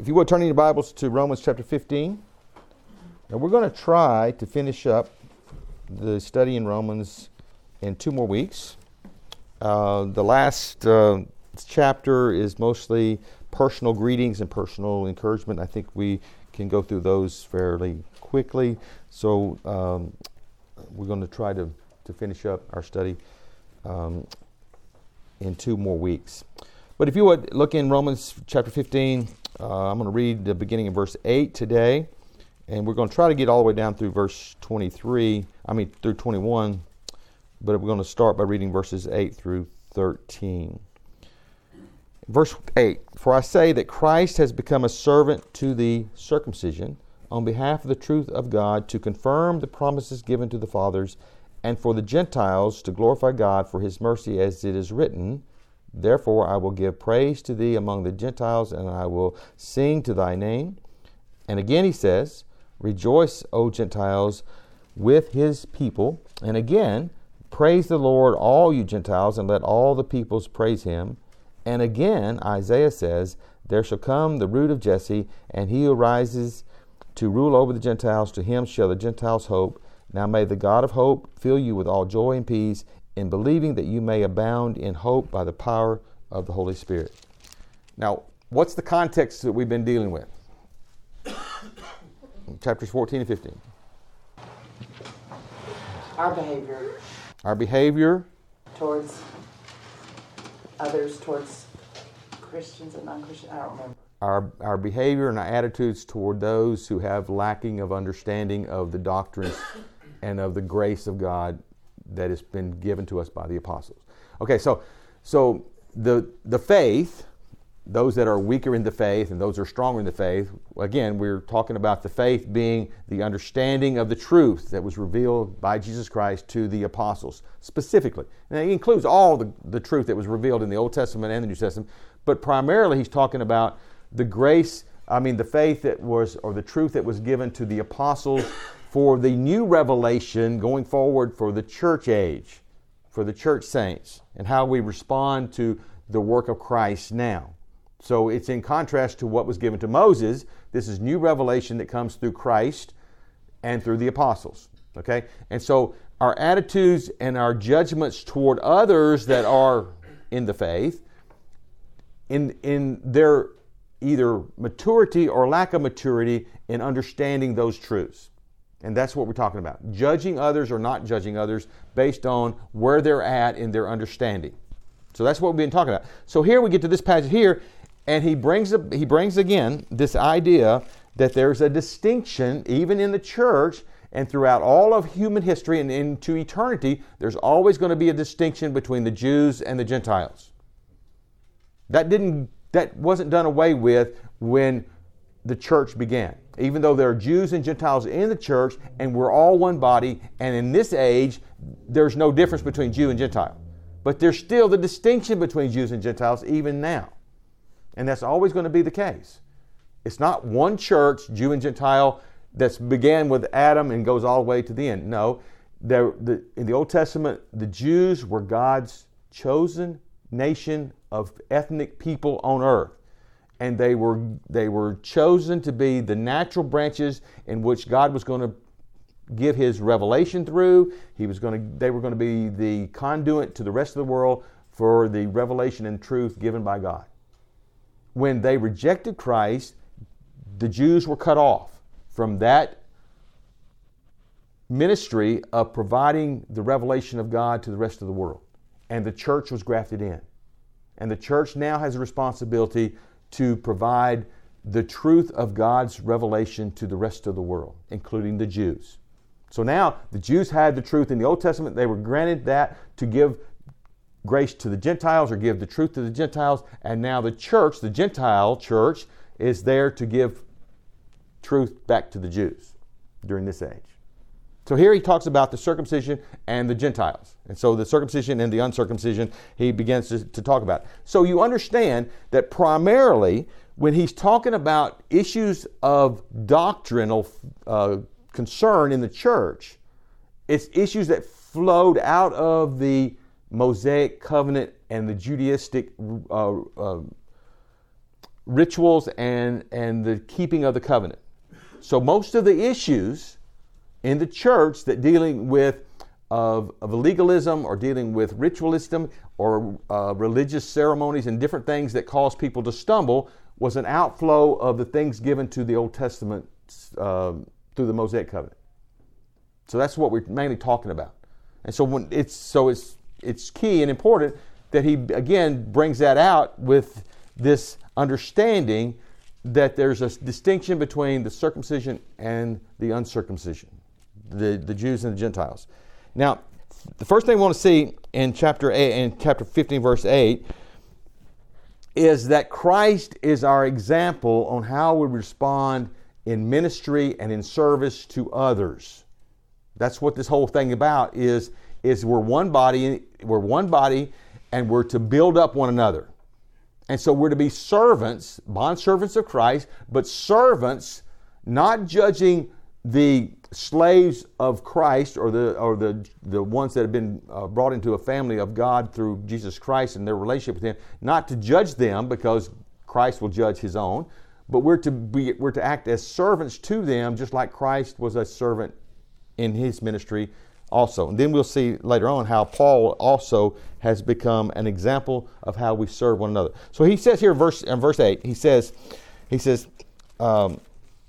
you would turn in your Bibles to Romans chapter 15. Now we're going to try to finish up the study in Romans in 2 more weeks. The last chapter is mostly personal greetings and personal encouragement. I think we can go through those fairly quickly. So we're going to try to finish up our study in 2 more weeks. But if you would look in Romans chapter 15, I'm going to read the beginning of verse 8 today. And we're going to try to get all the way down through verse 21, but we're going to start by reading verses 8 through 13. Verse 8, "For I say that Christ has become a servant to the circumcision on behalf of the truth of God to confirm the promises given to the fathers, and for the Gentiles to glorify God for his mercy, as it is written, Therefore I will give praise to thee among the Gentiles, and I will sing to thy name." And again he says, "Rejoice, O Gentiles, with his people." And again, "Praise the Lord, all you Gentiles, and let all the peoples praise him." And again, Isaiah says, "There shall come the root of Jesse, and he who rises to rule over the Gentiles, to him shall the Gentiles hope. Now may the God of hope fill you with all joy and peace, in believing that you may abound in hope by the power of the Holy Spirit." Now, what's the context that we've been dealing with? Chapters 14 and 15. Our behavior. Our behavior. Towards others, towards Christians and non-Christians. I don't remember. Our behavior and our attitudes toward those who have lacking of understanding of the doctrines and of the grace of God that has been given to us by the apostles. Okay, so the faith, those that are weaker in the faith and those that are stronger in the faith, again, we're talking about the faith being the understanding of the truth that was revealed by Jesus Christ to the apostles specifically. And it includes all the truth that was revealed in the Old Testament and the New Testament, but primarily he's talking about the faith that was, or the truth that was given to the apostles for the new revelation going forward for the church age, for the church saints, and how we respond to the work of Christ now. So it's in contrast to what was given to Moses. This is new revelation that comes through Christ and through the apostles. Okay? And so our attitudes and our judgments toward others that are in the faith, in their either maturity or lack of maturity in understanding those truths. And that's what we're talking about. Judging others or not judging others based on where they're at in their understanding. So that's what we've been talking about. So here we get to this passage here, and he brings again this idea that there's a distinction even in the church and throughout all of human history and into eternity. There's always going to be a distinction between the Jews and the Gentiles. That wasn't done away with when the church began. Even though there are Jews and Gentiles in the church and we're all one body, and in this age there's no difference between Jew and Gentile. But there's still the distinction between Jews and Gentiles even now. And that's always going to be the case. It's not one church, Jew and Gentile, that's began with Adam and goes all the way to the end. No, in the Old Testament, the Jews were God's chosen nation of ethnic people on earth. And they were chosen to be the natural branches in which God was going to give his revelation through. They were going to be the conduit to the rest of the world for the revelation and truth given by God. When they rejected Christ, the Jews were cut off from that ministry of providing the revelation of God to the rest of the world. And the church was grafted in. And the church now has a responsibility to provide the truth of God's revelation to the rest of the world, including the Jews. So now the Jews had the truth in the Old Testament. They were granted that to give grace to the Gentiles or give the truth to the Gentiles. And now the church, the Gentile church, is there to give truth back to the Jews during this age. So here he talks about the circumcision and the Gentiles. And so the circumcision and the uncircumcision, he begins to talk about. So you understand that primarily when he's talking about issues of doctrinal concern in the church, it's issues that flowed out of the Mosaic covenant and the Judaistic rituals and the keeping of the covenant. So most of the issues in the church that dealing with of legalism or dealing with ritualism or religious ceremonies and different things that cause people to stumble was an outflow of the things given to the Old Testament through the Mosaic covenant. So that's what we're mainly talking about. And so it's key and important that he again brings that out with this understanding that there's a distinction between the circumcision and the uncircumcision, the Jews and the Gentiles. Now, the first thing we want to see in chapter 15, verse 8, is that Christ is our example on how we respond in ministry and in service to others. That's what this whole thing about is we're one body, and we're to build up one another. And so we're to be servants, bondservants of Christ, but servants, not judging the slaves of Christ or the ones that have been brought into a family of God through Jesus Christ and their relationship with Him, not to judge them because Christ will judge His own, but we're to act as servants to them, just like Christ was a servant in His ministry also. And then we'll see later on how Paul also has become an example of how we serve one another. So he says here in verse 8, he says, for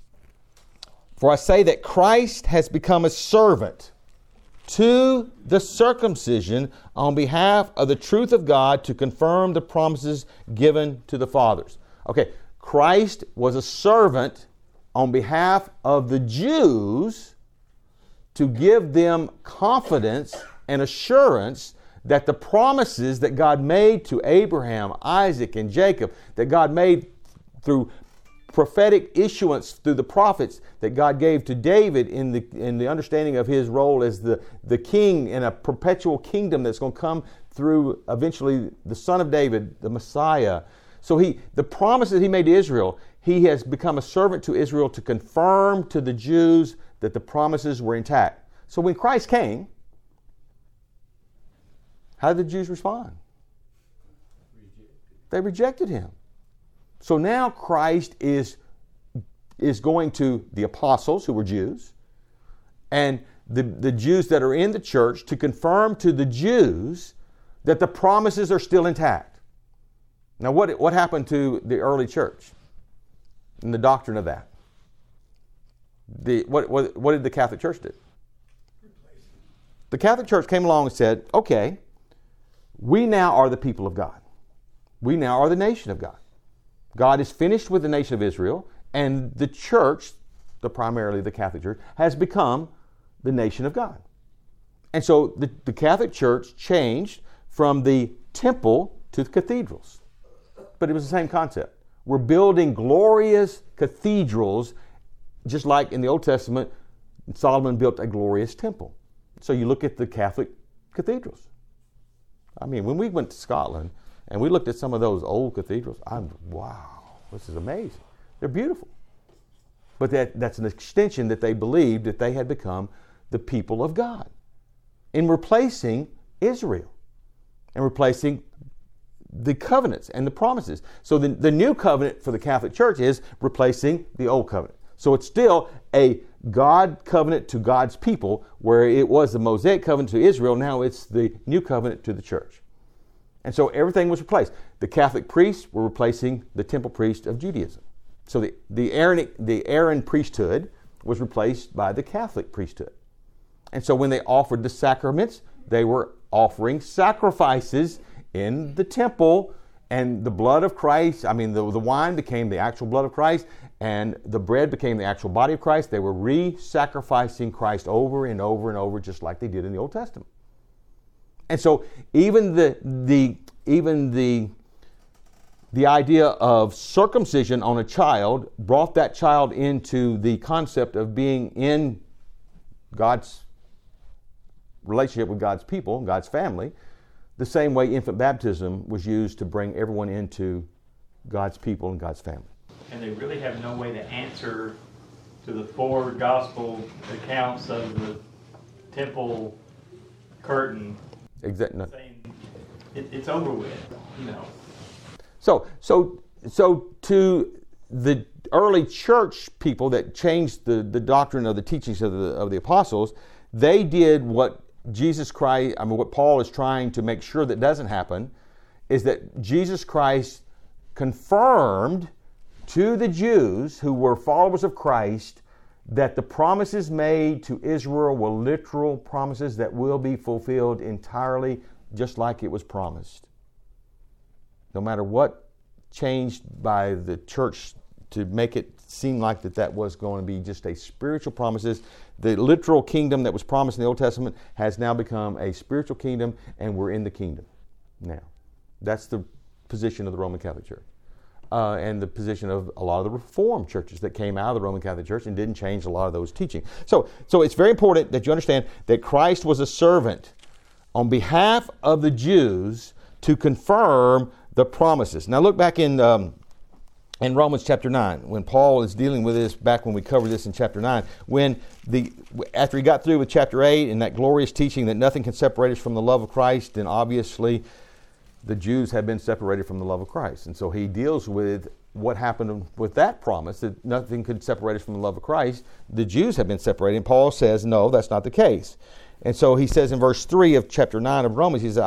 I say that Christ has become a servant to the circumcision on behalf of the truth of God to confirm the promises given to the fathers. Okay, Christ was a servant on behalf of the Jews to give them confidence and assurance that the promises that God made to Abraham, Isaac, and Jacob, that God made through prophetic issuance through the prophets that God gave to David in the understanding of his role as the king in a perpetual kingdom that's going to come through eventually the son of David, the Messiah. So the promises he made to Israel, he has become a servant to Israel to confirm to the Jews that the promises were intact. So when Christ came, how did the Jews respond? They rejected him. So now Christ is going to the apostles who were Jews and the Jews that are in the church to confirm to the Jews that the promises are still intact. Now what happened to the early church and the doctrine of that? What did the Catholic Church do? The Catholic Church came along and said, okay, we now are the people of God. We now are the nation of God. God is finished with the nation of Israel, and the church, primarily the Catholic Church, has become the nation of God. And so the Catholic Church changed from the temple to the cathedrals. But it was the same concept. We're building glorious cathedrals, just like in the Old Testament, Solomon built a glorious temple. So you look at the Catholic cathedrals. I mean, when we went to Scotland, and we looked at some of those old cathedrals, wow, this is amazing. They're beautiful. But that's an extension that they believed that they had become the people of God in replacing Israel and replacing the covenants and the promises. So the new covenant for the Catholic Church is replacing the old covenant. So it's still a God covenant to God's people, where it was the Mosaic covenant to Israel. Now it's the new covenant to the church. And so everything was replaced. The Catholic priests were replacing the temple priest of Judaism. So the Aaron priesthood was replaced by the Catholic priesthood. And so when they offered the sacraments, they were offering sacrifices in the temple, and the blood of Christ, the wine became the actual blood of Christ, and the bread became the actual body of Christ. They were re-sacrificing Christ over and over and over, just like they did in the Old Testament. And so even the idea of circumcision on a child brought that child into the concept of being in God's relationship with God's people, God's family, the same way infant baptism was used to bring everyone into God's people and God's family. And they really have no way to answer to the 4 gospel accounts of the temple curtain. Exactly. It's over with, So so to the early church people that changed the doctrine of the teachings of the apostles, they did what Jesus Christ, what Paul is trying to make sure that doesn't happen, is that Jesus Christ confirmed to the Jews who were followers of Christ that the promises made to Israel were literal promises that will be fulfilled entirely just like it was promised. No matter what changed by the church to make it seem like that was going to be just a spiritual promises, the literal kingdom that was promised in the Old Testament has now become a spiritual kingdom, and we're in the kingdom now. That's the position of the Roman Catholic Church. And the position of a lot of the Reformed churches that came out of the Roman Catholic Church and didn't change a lot of those teachings. So it's very important that you understand that Christ was a servant on behalf of the Jews to confirm the promises. Now look back in Romans chapter 9, when Paul is dealing with this, back when we covered this in chapter 9, after he got through with chapter 8 and that glorious teaching that nothing can separate us from the love of Christ, then obviously the Jews have been separated from the love of Christ. And so he deals with what happened with that promise, that nothing could separate us from the love of Christ. The Jews have been separated. And Paul says, no, that's not the case. And so he says in verse 3 of chapter 9 of Romans, he says,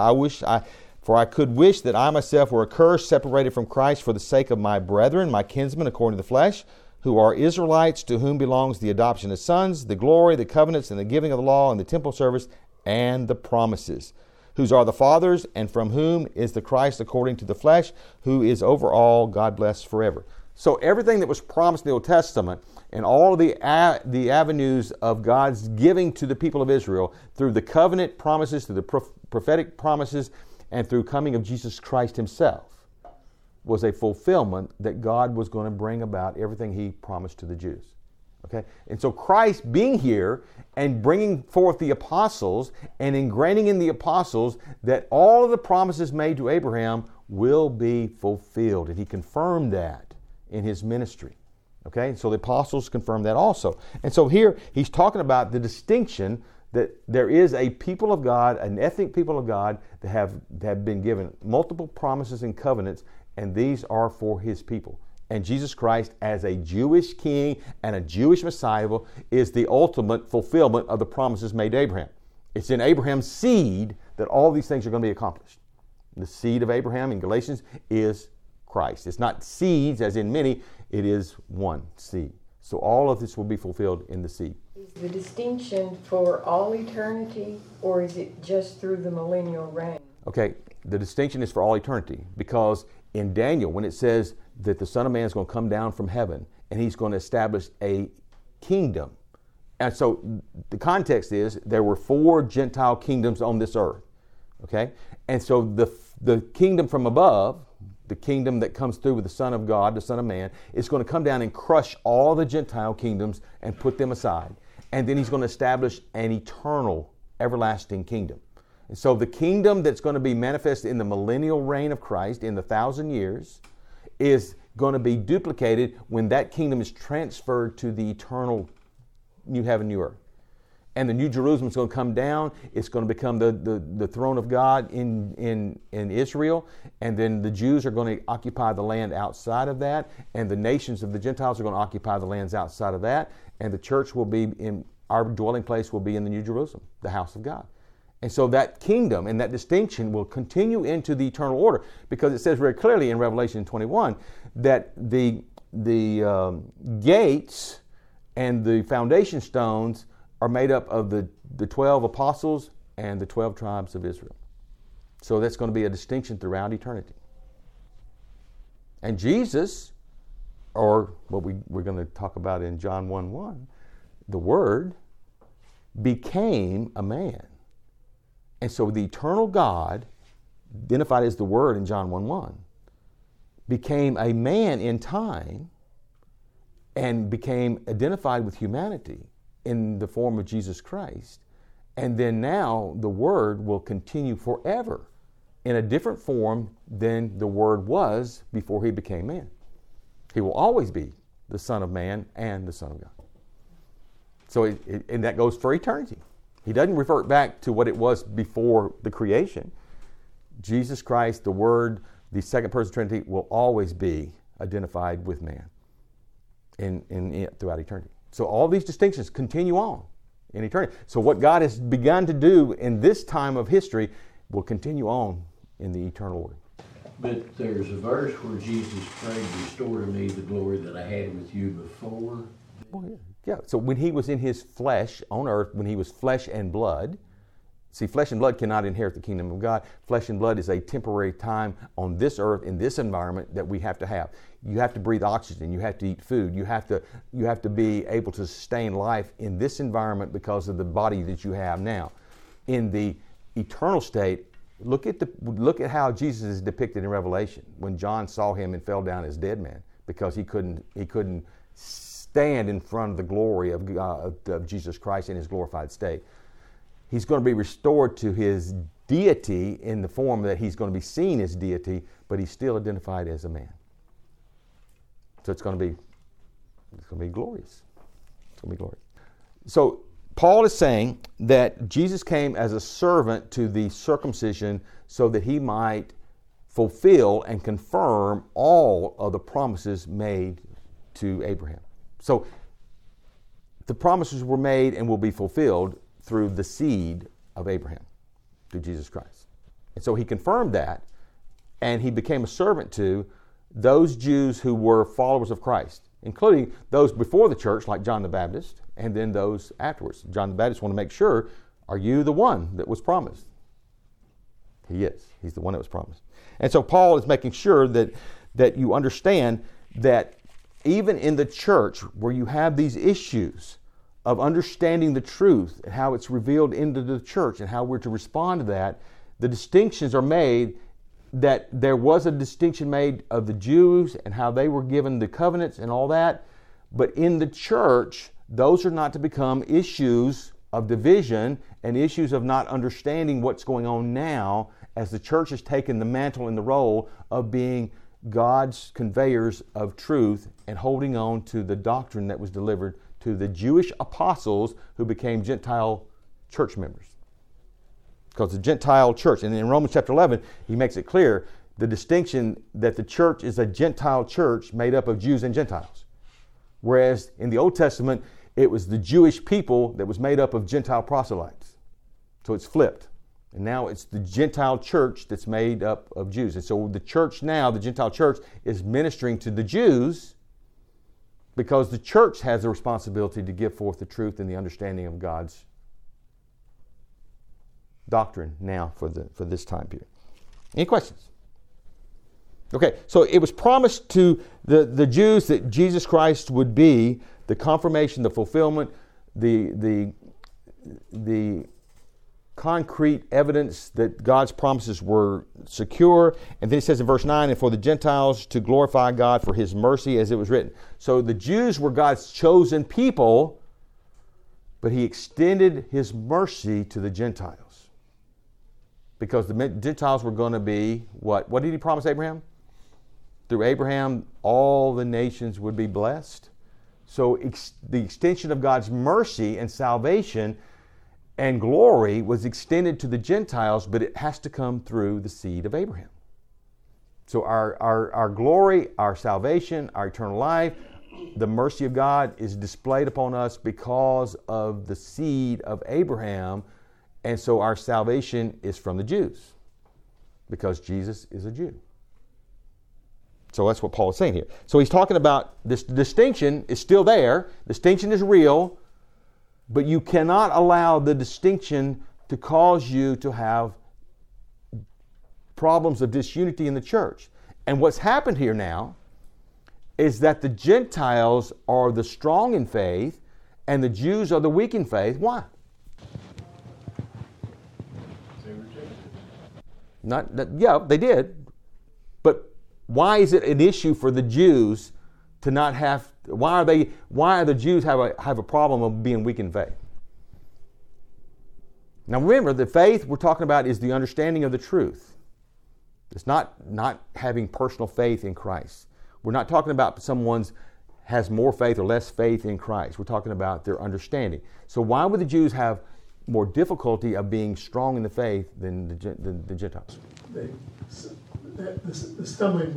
For I could wish that I myself were accursed, separated from Christ for the sake of my brethren, my kinsmen according to the flesh, who are Israelites, to whom belongs the adoption as sons, the glory, the covenants, and the giving of the law, and the temple service, and the promises, whose are the fathers, and from whom is the Christ according to the flesh, who is over all, God bless forever. So everything that was promised in the Old Testament and all of the avenues of God's giving to the people of Israel through the covenant promises, through the prophetic promises, and through coming of Jesus Christ himself was a fulfillment that God was going to bring about everything he promised to the Jews. Okay? And so Christ being here and bringing forth the apostles and ingraining in the apostles that all of the promises made to Abraham will be fulfilled. And he confirmed that in his ministry. Okay? So the apostles confirmed that also. And so here he's talking about the distinction that there is a people of God, an ethnic people of God that have been given multiple promises and covenants, and these are for his people. And Jesus Christ, as a Jewish king and a Jewish Messiah, is the ultimate fulfillment of the promises made to Abraham. It's in Abraham's seed that all these things are going to be accomplished. The seed of Abraham in Galatians is Christ. It's not seeds as in many, it is one seed. So all of this will be fulfilled in the seed. Is the distinction for all eternity, or is it just through the millennial reign? Okay, the distinction is for all eternity, because in Daniel, when it says that the Son of Man is going to come down from heaven and he's going to establish a kingdom. And so the context is there were 4 Gentile kingdoms on this earth. Okay? And so the kingdom from above, the kingdom that comes through with the Son of God, the Son of Man, is going to come down and crush all the Gentile kingdoms and put them aside. And then he's going to establish an eternal, everlasting kingdom. And so the kingdom that's going to be manifested in the millennial reign of Christ in the 1,000 years is going to be duplicated when that kingdom is transferred to the eternal new heaven, new earth. And the New Jerusalem is going to come down. It's going to become the throne of God in Israel. And then the Jews are going to occupy the land outside of that. And the nations of the Gentiles are going to occupy the lands outside of that. And the church will be in, our dwelling place will be in the New Jerusalem, the house of God. And so that kingdom and that distinction will continue into the eternal order, because it says very clearly in Revelation 21 that the gates and the foundation stones are made up of the 12 apostles and the 12 tribes of Israel. So that's going to be a distinction throughout eternity. And Jesus, or what we're going to talk about in John 1:1, the Word became a man. And so the eternal God, identified as the Word in John 1:1, became a man in time and became identified with humanity in the form of Jesus Christ. And then now the Word will continue forever in a different form than the Word was before he became man. He will always be the Son of Man and the Son of God. So and that goes for eternity. He doesn't revert back to what it was before the creation. Jesus Christ, the Word, the second person of the Trinity, will always be identified with man throughout eternity. So all these distinctions continue on in eternity. So what God has begun to do in this time of history will continue on in the eternal order. But there's a verse where Jesus prayed, "Restore to me the glory that I had with you before." Well, yeah. So when he was in his flesh on earth, when he was flesh and blood, see, flesh and blood cannot inherit the kingdom of God. Flesh and blood is a temporary time on this earth, in this environment that we have to have. You have to breathe oxygen. You have to eat food. You have to be able to sustain life in this environment because of the body that you have now. In the eternal state, look at how Jesus is depicted in Revelation when John saw him and fell down as dead man because he couldn't stand in front of the glory of Jesus Christ in his glorified state. He's going to be restored to his deity in the form that he's going to be seen as deity, but he's still identified as a man. So it's going to be glorious. It's going to be glorious. So Paul is saying that Jesus came as a servant to the circumcision so that he might fulfill and confirm all of the promises made to Abraham. So the promises were made and will be fulfilled through the seed of Abraham, through Jesus Christ. And so he confirmed that, and he became a servant to those Jews who were followers of Christ, including those before the church, like John the Baptist, and then those afterwards. John the Baptist wanted to make sure, are you the one that was promised? He is. He's the one that was promised. And so Paul is making sure that you understand that even in the church where you have these issues of understanding the truth and how it's revealed into the church and how we're to respond to that, the distinctions are made, that there was a distinction made of the Jews and how they were given the covenants and all that. But in the church, those are not to become issues of division and issues of not understanding what's going on now as the church has taken the mantle and the role of being God's conveyors of truth and holding on to the doctrine that was delivered to the Jewish apostles who became Gentile church members. Because the Gentile church, and in Romans chapter 11, he makes it clear the distinction that the church is a Gentile church made up of Jews and Gentiles. Whereas in the Old Testament, it was the Jewish people that was made up of Gentile proselytes. So it's flipped. And now it's the Gentile church that's made up of Jews. And so the church now, the Gentile church, is ministering to the Jews because the church has the responsibility to give forth the truth and the understanding of God's doctrine now for this time period. Any questions? Okay, so it was promised to the Jews that Jesus Christ would be the confirmation, the fulfillment, the concrete evidence that God's promises were secure. And then it says in verse 9, and for the Gentiles to glorify God for his mercy, as it was written. So the Jews were God's chosen people, but he extended his mercy to the Gentiles. Because the Gentiles were going to be what? What did he promise Abraham? Through Abraham, all the nations would be blessed. So the extension of God's mercy and salvation and glory was extended to the Gentiles, but it has to come through the seed of Abraham. So our glory, our salvation, our eternal life, the mercy of God is displayed upon us because of the seed of Abraham. And so our salvation is from the Jews because Jesus is a Jew. So that's what Paul is saying here. So he's talking about this distinction is still there. Distinction is real, but you cannot allow the distinction to cause you to have problems of disunity in the church. And what's happened here now is that the Gentiles are the strong in faith and the Jews are the weak in faith. Why? They did. But why is it an issue for the Jews to not have? Why are the Jews have a problem of being weak in faith? Now remember, the faith we're talking about is the understanding of the truth. It's not having personal faith in Christ. We're not talking about someone's has more faith or less faith in Christ. We're talking about their understanding. So why would the Jews have more difficulty of being strong in the faith than the Gentiles? The stumbling blocks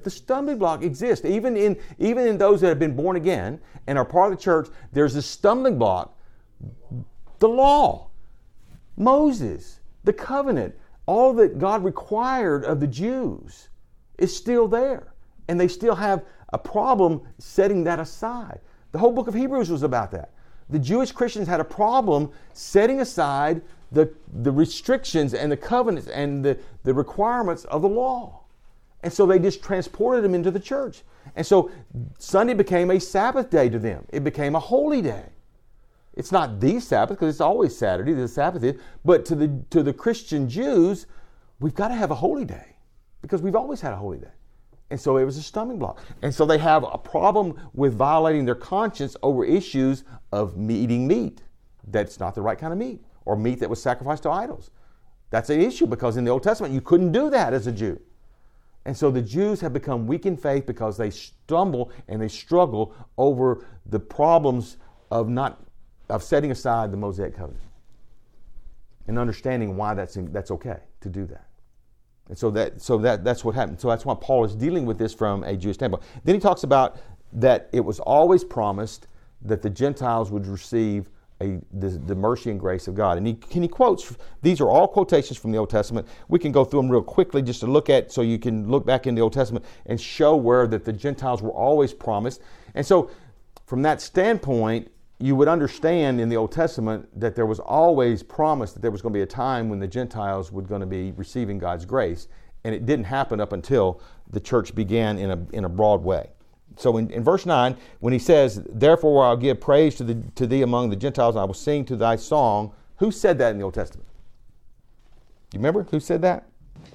The stumbling block exists. Even in those that have been born again and are part of the church, there's a stumbling block. The law, Moses, the covenant, all that God required of the Jews is still there. And they still have a problem setting that aside. The whole book of Hebrews was about that. The Jewish Christians had a problem setting aside the restrictions and the covenants and the requirements of the law. And so they just transported them into the church. And so Sunday became a Sabbath day to them. It became a holy day. It's not the Sabbath because it's always Saturday, the Sabbath is. But to the Christian Jews, we've got to have a holy day because we've always had a holy day. And so it was a stumbling block. And so they have a problem with violating their conscience over issues of eating meat that's not the right kind of meat, or meat that was sacrificed to idols. That's an issue because in the Old Testament you couldn't do that as a Jew. And so the Jews have become weak in faith because they stumble and they struggle over the problems of setting aside the Mosaic covenant and understanding why that's okay to do that. And so that's what happened. So that's why Paul is dealing with this from a Jewish standpoint. Then he talks about that it was always promised that the Gentiles would receive the mercy and grace of God. And he quotes, these are all quotations from the Old Testament. We can go through them real quickly just to look at, so you can look back in the Old Testament and show where that the Gentiles were always promised. And so from that standpoint, you would understand in the Old Testament that there was always promised that there was going to be a time when the Gentiles were going to be receiving God's grace. And it didn't happen up until the church began in a broad way. So in verse 9, when he says, therefore I'll give praise to thee among the Gentiles, and I will sing to thy song. Who said that in the Old Testament? You remember who said that?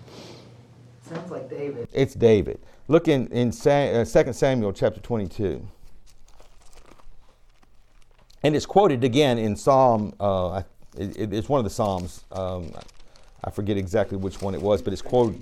Sounds like David. It's David. Look in 2 Samuel chapter 22. And it's quoted again in Psalm, it's one of the Psalms. I forget exactly which one it was, but it's quoted.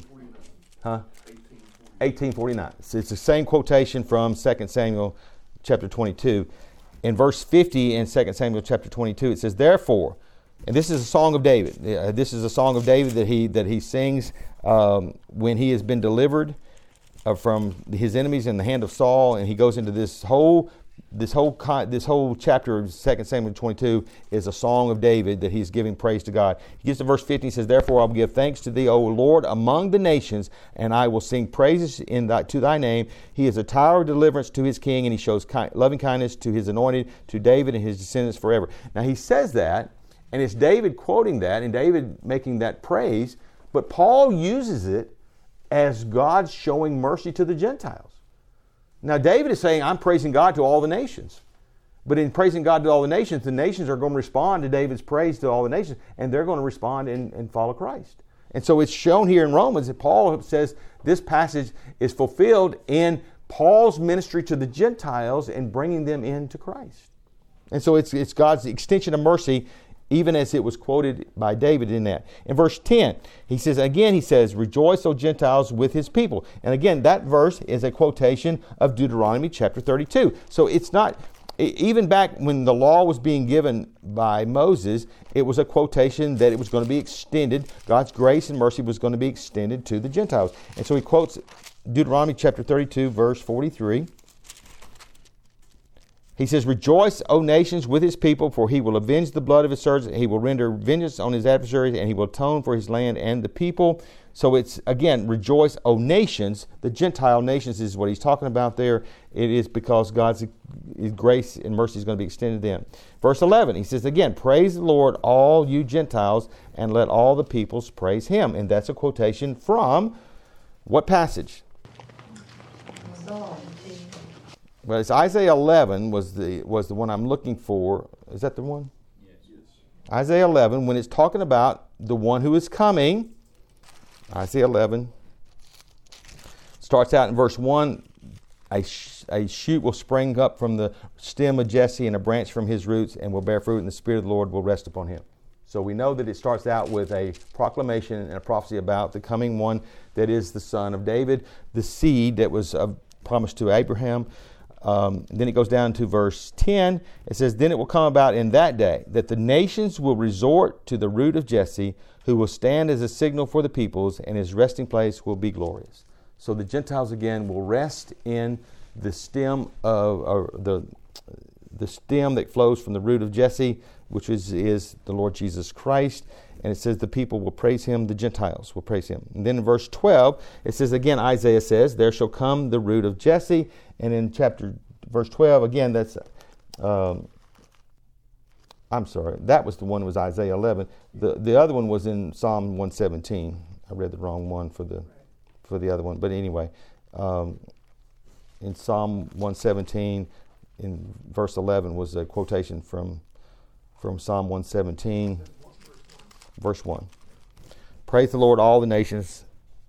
1849. So it's the same quotation from 2 Samuel chapter 22. In verse 50 in 2 Samuel chapter 22, it says, therefore, and this is a song of David. This is a song of David that he sings when he has been delivered from his enemies in the hand of Saul, and he goes into this whole chapter of 2 Samuel 22 is a song of David that he's giving praise to God. He gets to verse 50, he says, therefore I will give thanks to thee, O Lord, among the nations, and I will sing praises to thy name. He is a tower of deliverance to his king, and he shows loving kindness to his anointed, to David and his descendants forever. Now he says that, and it's David quoting that, and David making that praise, but Paul uses it as God showing mercy to the Gentiles. Now, David is saying, I'm praising God to all the nations. But in praising God to all the nations are going to respond to David's praise to all the nations, and they're going to respond and follow Christ. And so it's shown here in Romans that Paul says this passage is fulfilled in Paul's ministry to the Gentiles and bringing them into Christ. And so it's God's extension of mercy, even as it was quoted by David in that. In verse 10, he says, rejoice, O Gentiles, with his people. And again, that verse is a quotation of Deuteronomy chapter 32. So it's not, even back when the law was being given by Moses, it was a quotation that it was going to be extended. God's grace and mercy was going to be extended to the Gentiles. And so he quotes Deuteronomy chapter 32, verse 43. He says, rejoice, O nations, with his people, for he will avenge the blood of his servants. He will render vengeance on his adversaries, and he will atone for his land and the people. So it's, again, rejoice, O nations. The Gentile nations is what he's talking about there. It is because God's grace and mercy is going to be extended to them. Verse 11, he says, again, praise the Lord, all you Gentiles, and let all the peoples praise him. And that's a quotation from what passage? Well, it's Isaiah 11 was the one I'm looking for. Is that the one? Yes. Isaiah 11, when it's talking about the one who is coming. Isaiah 11 starts out in verse 1. A shoot will spring up from the stem of Jesse, and a branch from his roots, and will bear fruit, and the Spirit of the Lord will rest upon him. So we know that it starts out with a proclamation and a prophecy about the coming one that is the son of David, the seed that was promised to Abraham. Then it goes down to verse 10. It says, then it will come about in that day that the nations will resort to the root of Jesse, who will stand as a signal for the peoples, and his resting place will be glorious. So the Gentiles again will rest in the stem of or the stem that flows from the root of Jesse, which is the Lord Jesus Christ. And it says the people will praise him, the Gentiles will praise him. And then in verse 12, it says again, Isaiah says, there shall come the root of Jesse. And in verse 12, again, that's, I'm sorry, that was the one that was Isaiah 11. The other one was in Psalm 117. I read the wrong one for the other one. But anyway, in Psalm 117, in verse 11 was a quotation from Psalm 117, verse 1. Praise the Lord, all the nations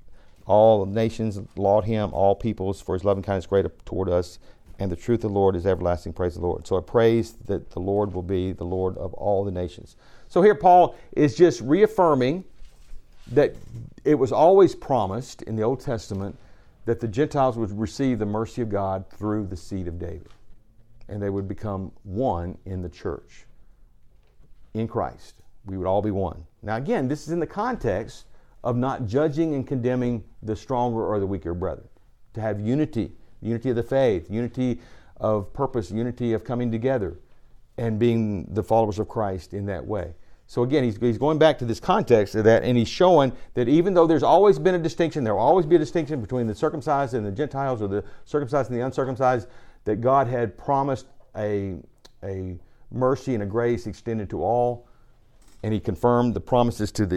laud him, all peoples, for his loving kindness great toward us, and the truth of the Lord is everlasting. Praise the Lord. So I praise that the Lord will be the Lord of all the nations. So here Paul is just reaffirming that it was always promised in the Old Testament that the Gentiles would receive the mercy of God through the seed of David. And they would become one in the church, in Christ. We would all be one. Now again, this is in the context of not judging and condemning the stronger or the weaker brethren. To have unity of the faith, unity of purpose, unity of coming together, and being the followers of Christ in that way. So again, he's going back to this context of that, and he's showing that even though there's always been a distinction, there will always be a distinction between the circumcised and the Gentiles, or the circumcised and the uncircumcised, that God had promised a mercy and a grace extended to all, and he confirmed the promises to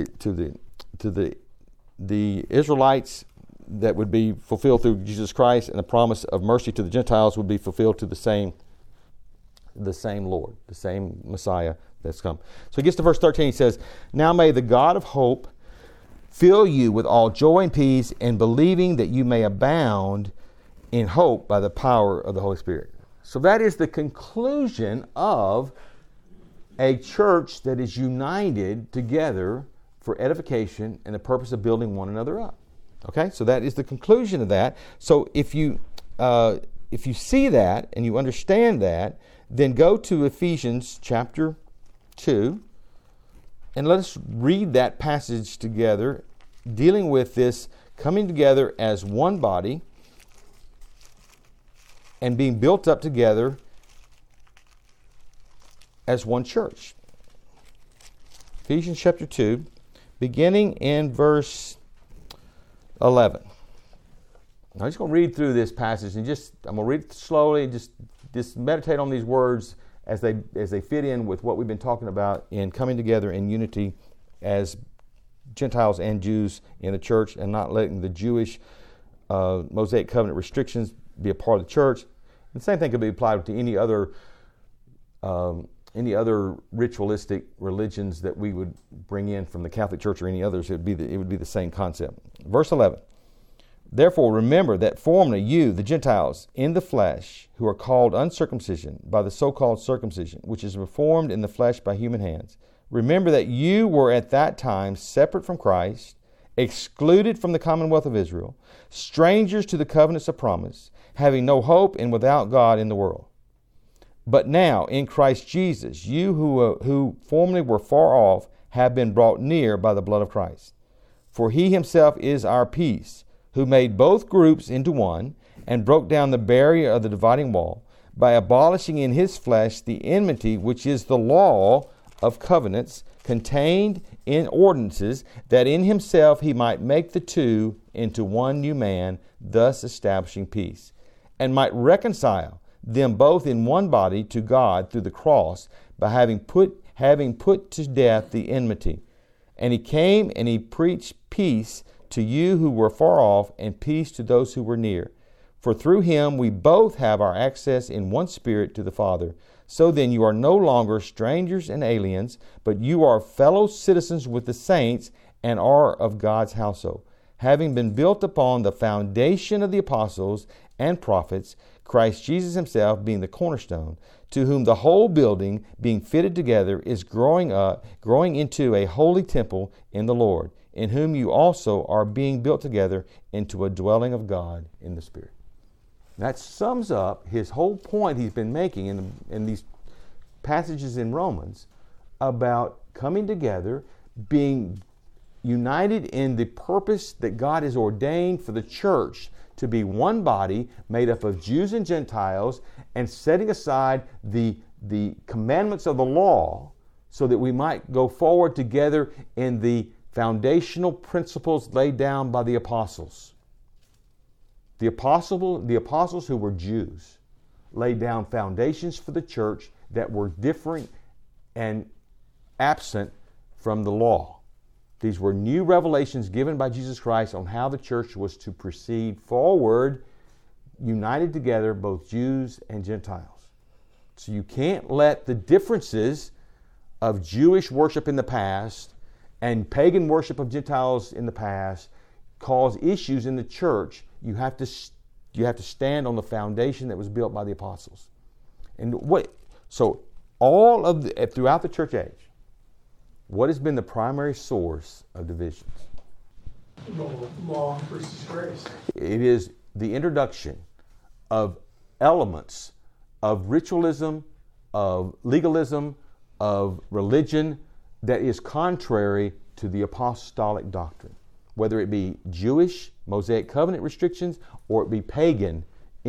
the Israelites that would be fulfilled through Jesus Christ, and the promise of mercy to the Gentiles would be fulfilled to the same Lord, the same Messiah that's come. So he gets to verse 13. He says, now may the God of hope fill you with all joy and peace in believing, that you may abound in hope by the power of the Holy Spirit. So that is the conclusion of a church that is united together for edification and the purpose of building one another up. Okay, so that is the conclusion of that. So if you see that and you understand that, then go to Ephesians chapter 2, and let us read that passage together, dealing with this coming together as one body and being built up together as one church. Ephesians chapter 2, beginning in verse 11. I'm just going to read through this passage, and I'm going to read it slowly, just meditate on these words as they fit in with what we've been talking about in coming together in unity as Gentiles and Jews in the church, and not letting the Jewish Mosaic covenant restrictions be a part of the church. The same thing could be applied to any other ritualistic religions that we would bring in from the Catholic Church or any others. It would be the same concept. Verse 11. Therefore remember that formerly you, the Gentiles, in the flesh, who are called uncircumcision by the so-called circumcision, which is performed in the flesh by human hands, remember that you were at that time separate from Christ, excluded from the commonwealth of Israel, strangers to the covenants of promise, having no hope and without God in the world. But now, in Christ Jesus, you who formerly were far off have been brought near by the blood of Christ. For he himself is our peace, who made both groups into one, and broke down the barrier of the dividing wall, by abolishing in his flesh the enmity which is the law of covenants contained in ordinances, that in himself he might make the two into one new man, thus establishing peace, and might reconcile them both in one body to God through the cross, by having put to death the enmity. And he came and he preached peace to you who were far off, and peace to those who were near. For through him we both have our access in one Spirit to the Father. So then you are no longer strangers and aliens, but you are fellow citizens with the saints, and are of God's household, having been built upon the foundation of the apostles and prophets, Christ Jesus himself being the cornerstone, to whom the whole building, being fitted together, is growing into a holy temple in the Lord, in whom you also are being built together into a dwelling of God in the Spirit. That sums up his whole point he's been making in these passages in Romans about coming together, being united in the purpose that God has ordained for the church to be one body made up of Jews and Gentiles, and setting aside the commandments of the law so that we might go forward together in the foundational principles laid down by the apostles. The apostles who were Jews laid down foundations for the church that were different and absent from the law. These were new revelations given by Jesus Christ on how the church was to proceed forward, united together, both Jews and Gentiles. So you can't let the differences of Jewish worship in the past and pagan worship of Gentiles in the past cause issues in the church. You have to stand on the foundation that was built by the apostles. And throughout the church age, what has been the primary source of divisions? Law versus grace. It is the introduction of elements of ritualism, of legalism, of religion that is contrary to the apostolic doctrine, whether it be Jewish Mosaic covenant restrictions or it be pagan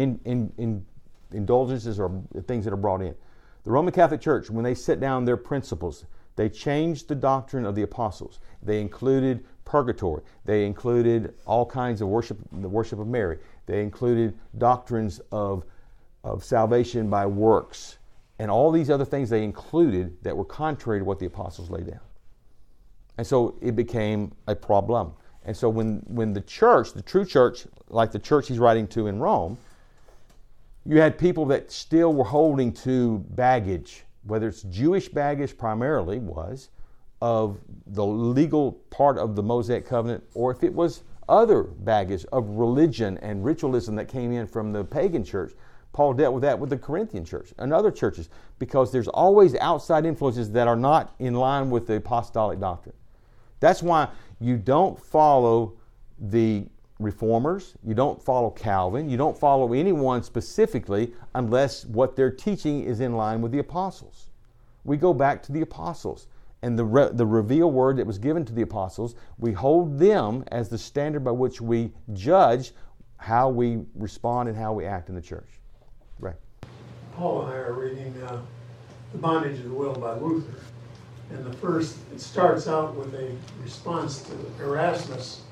indulgences or things that are brought in. The Roman Catholic Church, when they set down their principles, they changed the doctrine of the apostles. They included purgatory. They included all kinds of worship, the worship of Mary. They included doctrines of salvation by works. And all these other things they included that were contrary to what the apostles laid down. And so it became a problem. And so when the church, the true church, like the church he's writing to in Rome, you had people that still were holding to baggage, whether it's Jewish baggage primarily was of the legal part of the Mosaic covenant, or if it was other baggage of religion and ritualism that came in from the pagan church. Paul dealt with that with the Corinthian church and other churches, because there's always outside influences that are not in line with the apostolic doctrine. That's why you don't follow the Reformers, you don't follow Calvin, you don't follow anyone specifically unless what they're teaching is in line with the apostles. We go back to the apostles and the revealed word that was given to the apostles. We hold them as the standard by which we judge how we respond and how we act in the church. Right. Paul and I are reading The Bondage of the Will by Luther. And it starts out with a response to Erasmus,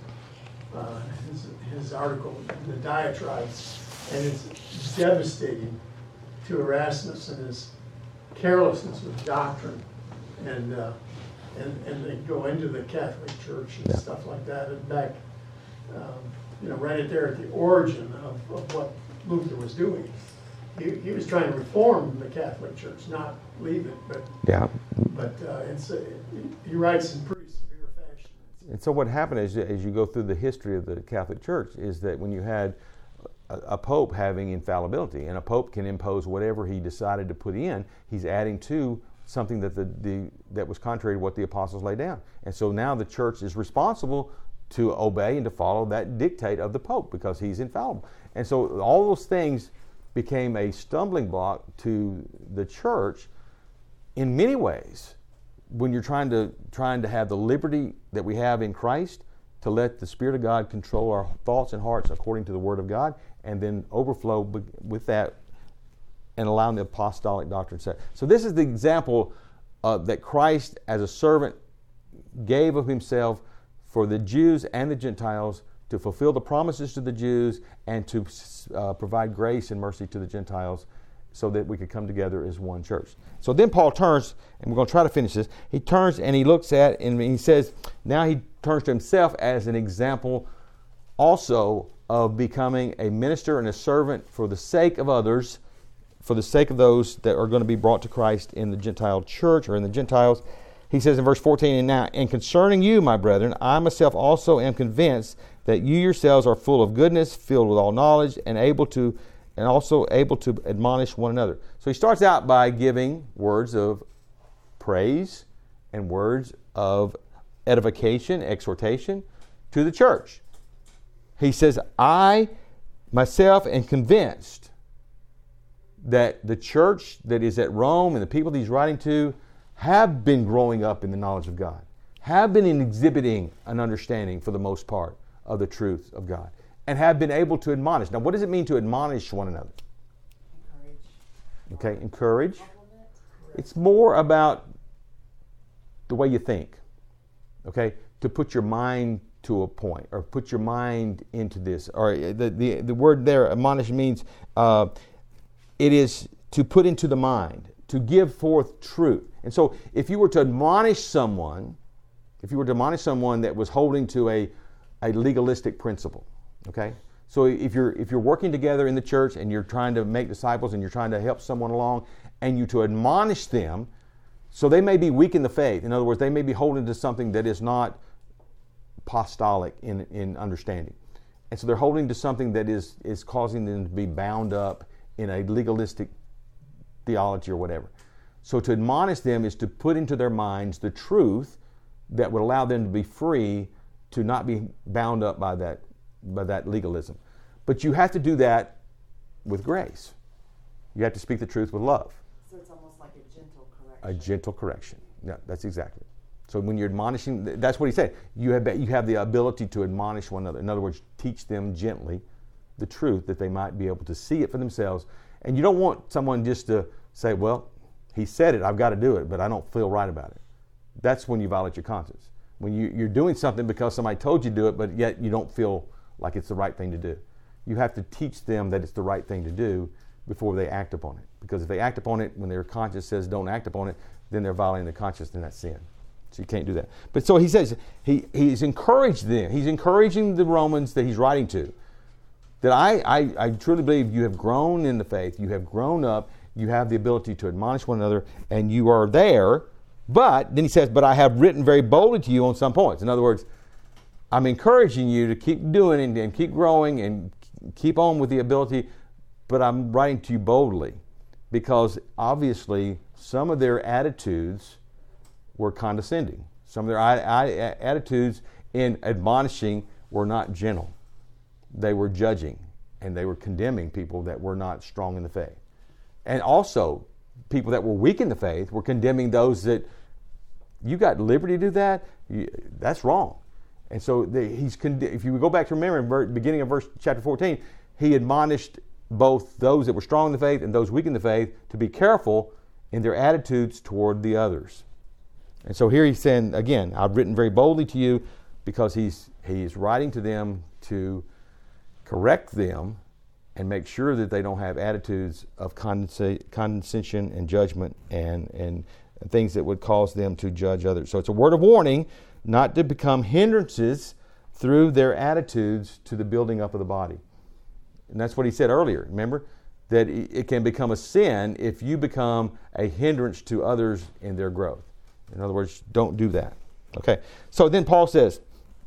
his article, The Diatribes, and it's devastating to Erasmus and his carelessness with doctrine, and they go into the Catholic Church and stuff like that, and back, right there at the origin of what Luther was doing. He was trying to reform the Catholic Church, not leave it, but he writes in pretty severe fashion. And so what happened as you go through the history of the Catholic Church is that when you had a pope having infallibility, and a pope can impose whatever he decided to put in, he's adding to something that was contrary to what the apostles laid down. And so now the church is responsible to obey and to follow that dictate of the pope because he's infallible. And so all those things became a stumbling block to the church in many ways. When you're trying to have the liberty that we have in Christ, to let the Spirit of God control our thoughts and hearts according to the Word of God, and then overflow with that and allowing the apostolic doctrine set. So this is the example that Christ as a servant gave of himself for the Jews and the Gentiles to fulfill the promises to the Jews and to provide grace and mercy to the Gentiles so that we could come together as one church. So then Paul turns, and we're going to try to finish this. He turns and he looks at, and he says, now he turns to himself as an example also of becoming a minister and a servant for the sake of others, for the sake of those that are going to be brought to Christ in the Gentile church or in the Gentiles. He says in verse 14, and concerning you, my brethren, I myself also am convinced that you yourselves are full of goodness, filled with all knowledge, and also able to admonish one another. So he starts out by giving words of praise and words of edification, exhortation to the church. He says, I myself am convinced that the church that is at Rome and the people that he's writing to have been growing up in the knowledge of God. have been exhibiting an understanding for the most part of the truth of God and have been able to admonish. Now, what does it mean to admonish one another? Okay, encourage. It's more about the way you think. Okay, to put your mind to a point, or put your mind into this. Or the word there, admonish, means it is to put into the mind, to give forth truth. And so, if you were to admonish someone, that was holding to a legalistic principle, okay. So if you're working together in the church and you're trying to make disciples and you're trying to help someone along, and you to admonish them, so they may be weak in the faith. In other words, they may be holding to something that is not apostolic in understanding. And so they're holding to something that is causing them to be bound up in a legalistic theology or whatever. So to admonish them is to put into their minds the truth that would allow them to be free, to not be bound up by that legalism. But you have to do that with grace. You have to speak the truth with love. So it's almost like a gentle correction. A gentle correction. Yeah, that's exactly. So when you're admonishing, that's what he said. You have the ability to admonish one another. In other words, teach them gently the truth that they might be able to see it for themselves. And you don't want someone just to say, well, he said it, I've got to do it, but I don't feel right about it. That's when you violate your conscience. When you're doing something because somebody told you to do it, but yet you don't feel like it's the right thing to do. You have to teach them that it's the right thing to do before they act upon it. Because if they act upon it when their conscience says don't act upon it, then they're violating the conscience, and that's sin. So you can't do that. But so he says, he's encouraged them. He's encouraging the Romans that he's writing to. That I truly believe you have grown in the faith, you have grown up, you have the ability to admonish one another, and you are there. But then he says, but I have written very boldly to you on some points. In other words, I'm encouraging you to keep doing and keep growing and keep on with the ability, but I'm writing to you boldly because obviously some of their attitudes were condescending. Some of their attitudes in admonishing were not gentle. They were judging and they were condemning people that were not strong in the faith. And also, people that were weak in the faith were condemning those that, you got liberty to do that? That's wrong. And so if you go back to remember, beginning of chapter 14, he admonished both those that were strong in the faith and those weak in the faith to be careful in their attitudes toward the others. And so here he's saying, again, I've written very boldly to you, because he's writing to them to correct them and make sure that they don't have attitudes of condescension and judgment and things that would cause them to judge others. So it's a word of warning not to become hindrances through their attitudes to the building up of the body. And that's what he said earlier, remember? That it can become a sin if you become a hindrance to others in their growth. In other words, don't do that. Okay. So then Paul says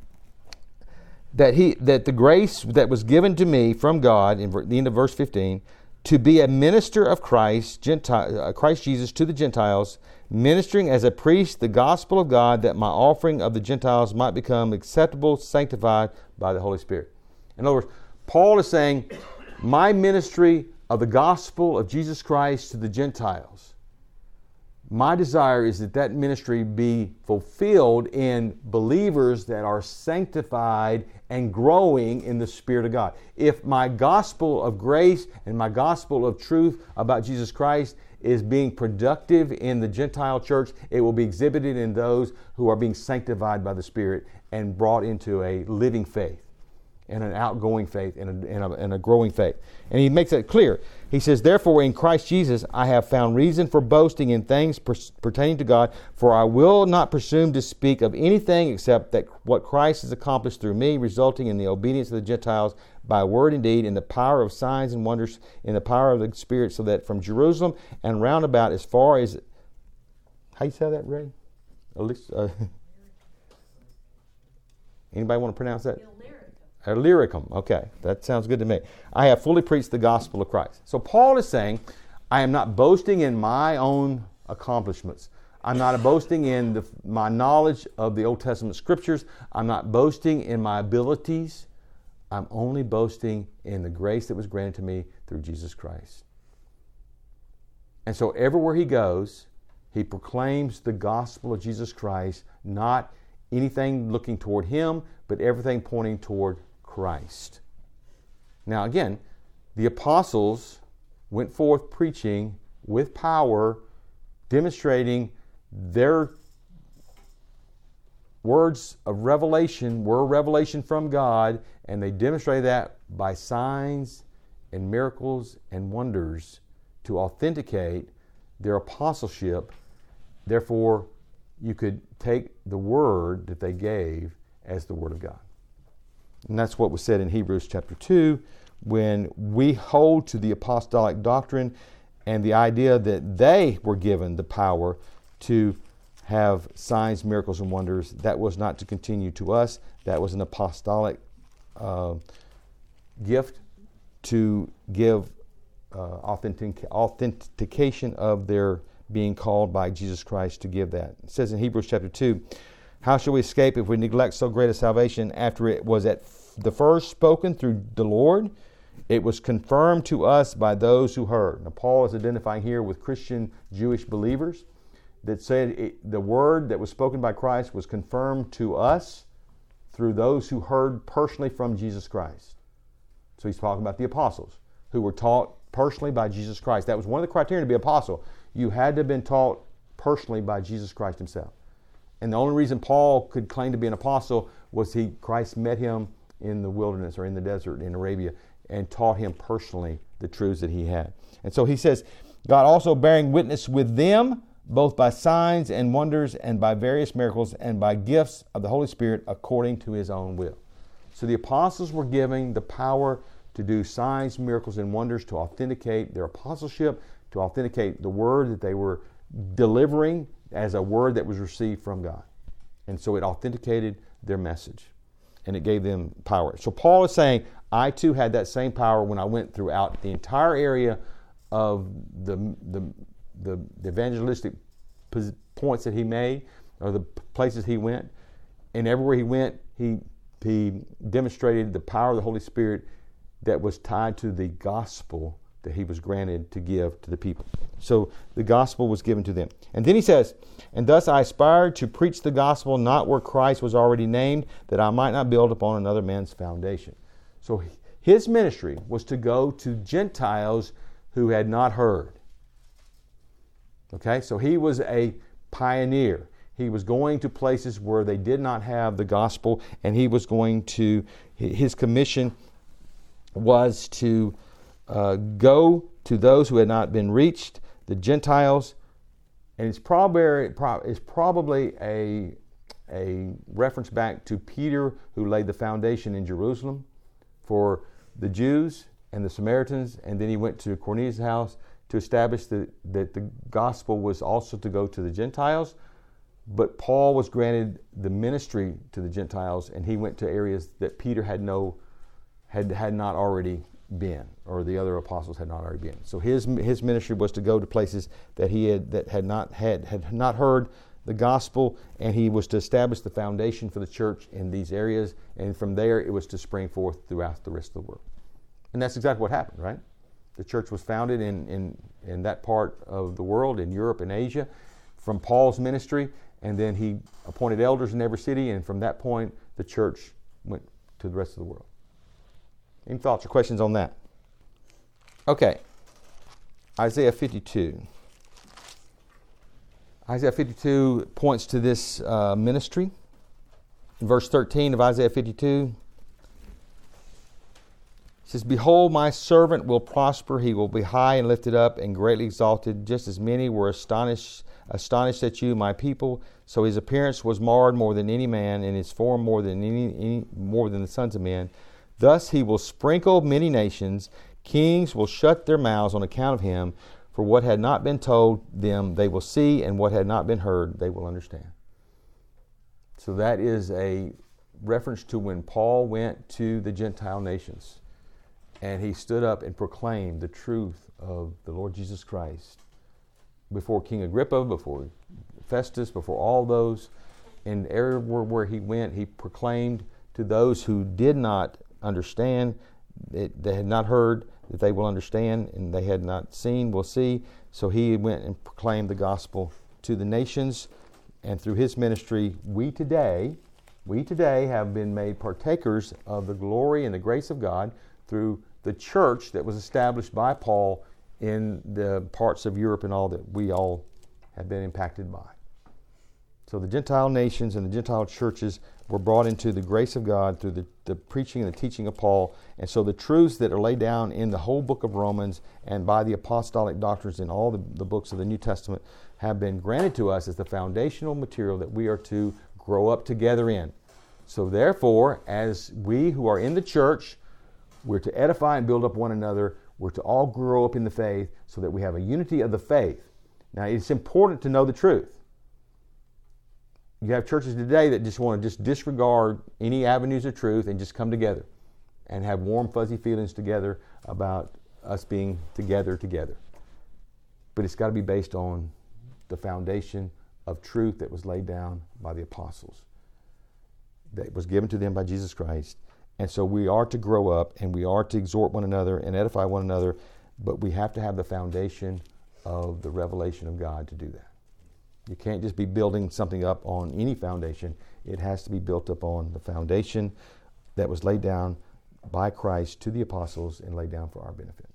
that the grace that was given to me from God, in the end of verse 15, to be a minister of Christ Jesus to the Gentiles, ministering as a priest the gospel of God, that my offering of the Gentiles might become acceptable, sanctified by the Holy Spirit. In other words, Paul is saying, my ministry of the gospel of Jesus Christ to the Gentiles, my desire is that ministry be fulfilled in believers that are sanctified and growing in the Spirit of God. If my gospel of grace and my gospel of truth about Jesus Christ is being productive in the Gentile church, it will be exhibited in those who are being sanctified by the Spirit and brought into a living faith and an outgoing faith and a growing faith. And he makes that clear. He says, therefore in Christ Jesus I have found reason for boasting in things pertaining to God, for I will not presume to speak of anything except that what Christ has accomplished through me, resulting in the obedience of the Gentiles by word and deed, in the power of signs and wonders, in the power of the Spirit, so that from Jerusalem and round about as far as, how you say that, Ray? Anybody want to pronounce that? Illyricum. Okay, that sounds good to me. I have fully preached the gospel of Christ. So Paul is saying, I am not boasting in my own accomplishments. I'm not boasting in my knowledge of the Old Testament scriptures. I'm not boasting in my abilities. I'm only boasting in the grace that was granted to me through Jesus Christ. And so everywhere he goes, he proclaims the gospel of Jesus Christ, not anything looking toward him, but everything pointing toward Christ. Now again, the apostles went forth preaching with power, demonstrating their words of revelation were revelation from God, and they demonstrated that by signs and miracles and wonders to authenticate their apostleship. Therefore, you could take the word that they gave as the word of God. And that's what was said in Hebrews chapter 2, when we hold to the apostolic doctrine and the idea that they were given the power to have signs, miracles, and wonders. That was not to continue to us. That was an apostolic gift to give authentication of their being called by Jesus Christ to give that. It says in Hebrews chapter 2, how shall we escape if we neglect so great a salvation after it was at the first spoken through the Lord? It was confirmed to us by those who heard. Now, Paul is identifying here with Christian Jewish believers that said the word that was spoken by Christ was confirmed to us through those who heard personally from Jesus Christ. So he's talking about the apostles who were taught personally by Jesus Christ. That was one of the criteria to be apostle. You had to have been taught personally by Jesus Christ himself. And the only reason Paul could claim to be an apostle was Christ met him in the wilderness or in the desert in Arabia and taught him personally the truths that he had. And so he says, God also bearing witness with them, both by signs and wonders and by various miracles and by gifts of the Holy Spirit according to his own will. So the apostles were given the power to do signs, miracles, and wonders to authenticate their apostleship, to authenticate the word that they were delivering as a word that was received from God. And so it authenticated their message and it gave them power. So Paul is saying, I too had that same power when I went throughout the entire area of the evangelistic points that he made, or the places he went. And everywhere he went, he demonstrated the power of the Holy Spirit that was tied to the gospel that he was granted to give to the people. So the gospel was given to them. And then he says, and thus I aspired to preach the gospel not where Christ was already named, that I might not build upon another man's foundation. So his ministry was to go to Gentiles who had not heard. Okay, so he was a pioneer. He was going to places where they did not have the gospel, and he was going to, his commission was to go to those who had not been reached, the Gentiles. And it's probably a reference back to Peter, who laid the foundation in Jerusalem for the Jews and the Samaritans, and then he went to Cornelius' house to establish that the gospel was also to go to the Gentiles. But Paul was granted the ministry to the Gentiles, and he went to areas that Peter had not already been, or the other apostles had not already been. So his ministry was to go to places that had not heard the gospel, and he was to establish the foundation for the church in these areas, and from there it was to spring forth throughout the rest of the world. And that's exactly what happened, right? The church was founded in that part of the world, in Europe and Asia, from Paul's ministry, and then he appointed elders in every city, and from that point the church went to the rest of the world. Any thoughts or questions on that? Okay. Isaiah 52. Isaiah 52 points to this ministry. In verse 13 of Isaiah 52, it says, behold, my servant will prosper. He will be high and lifted up and greatly exalted. Just as many were astonished at you, my people. So his appearance was marred more than any man, and his form more than the sons of men. Thus he will sprinkle many nations. Kings will shut their mouths on account of him. For what had not been told them they will see, and what had not been heard they will understand. So that is a reference to when Paul went to the Gentile nations, and he stood up and proclaimed the truth of the Lord Jesus Christ before King Agrippa, before Festus, before all those. In everywhere where he went, he proclaimed to those who did not understand, they had not heard, that they will understand, and they had not seen, will see. So he went and proclaimed the gospel to the nations And through his ministry, we today have been made partakers of the glory and the grace of God through the church that was established by Paul in the parts of Europe and all that we all have been impacted by. So the Gentile nations and the Gentile churches were brought into the grace of God through the preaching and the teaching of Paul. And so the truths that are laid down in the whole book of Romans and by the apostolic doctrines in all the books of the New Testament have been granted to us as the foundational material that we are to grow up together in. So therefore, as we who are in the church, we're to edify and build up one another. We're to all grow up in the faith so that we have a unity of the faith. Now, it's important to know the truth. You have churches today that just want to just disregard any avenues of truth and just come together and have warm, fuzzy feelings together about us being together. But it's got to be based on the foundation of truth that was laid down by the apostles, that was given to them by Jesus Christ. And so we are to grow up and we are to exhort one another and edify one another, but we have to have the foundation of the revelation of God to do that. You can't just be building something up on any foundation. It has to be built up on the foundation that was laid down by Christ to the apostles and laid down for our benefit.